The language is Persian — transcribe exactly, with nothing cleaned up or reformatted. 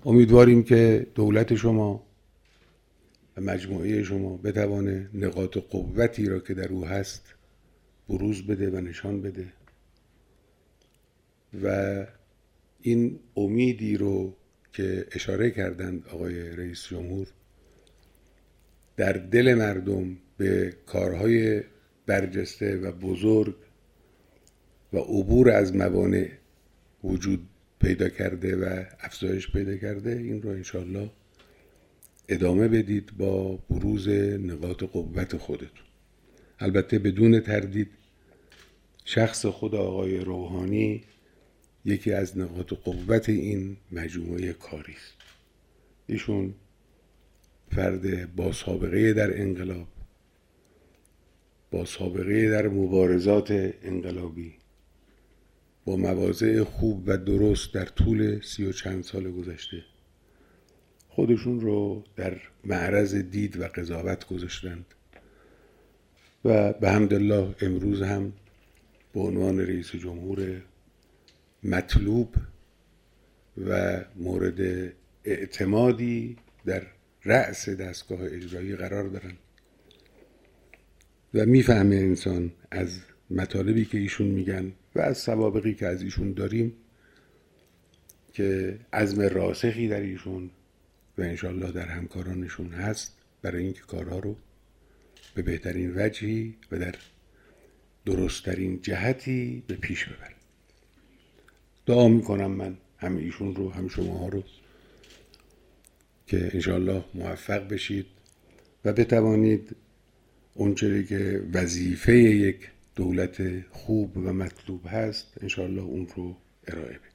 امیدواریم که دولت شما و مجموعه شما بتوانه نقاط قوتی را که در او هست بروز بده و نشان بده و این امیدی رو که اشاره کردند آقای رئیس جمهور در دل مردم به کارهای برجسته و بزرگ و عبور از موانع وجود پیدا کرده و افزایش پیدا کرده، این رو انشالله ادامه بدید با بروز نقاط قوت خودتون. البته بدون تردید شخص خود آقای روحانی یکی از نقاط قوت این مجموعه کاری است. ایشون فرد با سابقه در انقلاب، با سابقه در مبارزات انقلابی، با مواضع خوب و درست در طول سی و چند سال گذشته خودشون رو در معرض دید و قضاوت گذاشتند و به حمدالله امروز هم به عنوان رئیس جمهور مطلوب و مورد اعتمادی در رأس دستگاه اجرایی قرار دارن و میفهمه انسان از مطالبی که ایشون میگن و از سوابقی که از ایشون داریم که عزم راسخی در ایشون و انشالله در همکارانشون هست برای اینکه کارها رو به بهترین وجهی و در درستترین جهتی به پیش ببرن. دعا میکنم من هم ایشون رو هم شماها رو که انشالله موفق بشید و بتوانید اونچه که وظیفه یک دولت خوب و مطلوب هست انشالله اون رو ارائه بدید.